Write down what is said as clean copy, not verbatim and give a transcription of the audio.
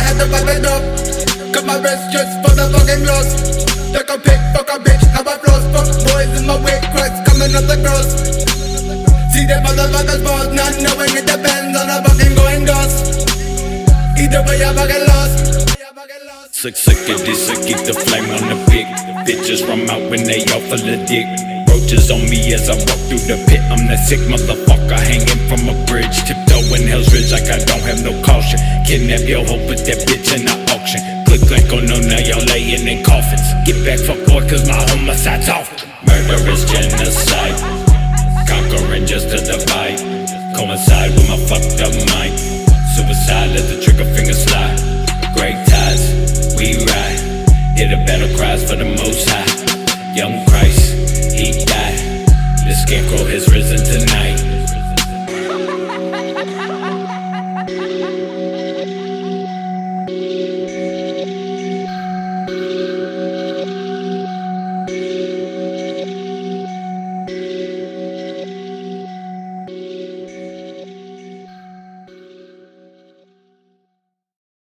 had to wipe it up. Cut my wrist just for the fucking gloves. Take a pic, fuck a bitch, how I floss. Fuck boys in my way, cracks coming up the cross. See them motherfuckers balls, not knowing it depends on the fucking going dust. Either way I fucking lost. Sick of this, I keep the flame on the pig. Bitches run out when they all full of dick. Roaches on me as I walk through the pit. I'm that sick motherfucker hanging from a bridge. Tiptoeing Hell's Ridge like I don't have no caution. Kidnap your hoe, put that bitch in the auction. Click like oh no, now y'all laying in coffins. Get back fuck boy cause my homicide's off. Murder is genocide, conquering just to divide. Coincide with my fucked up mind. Suicide, let the trigger finger slide.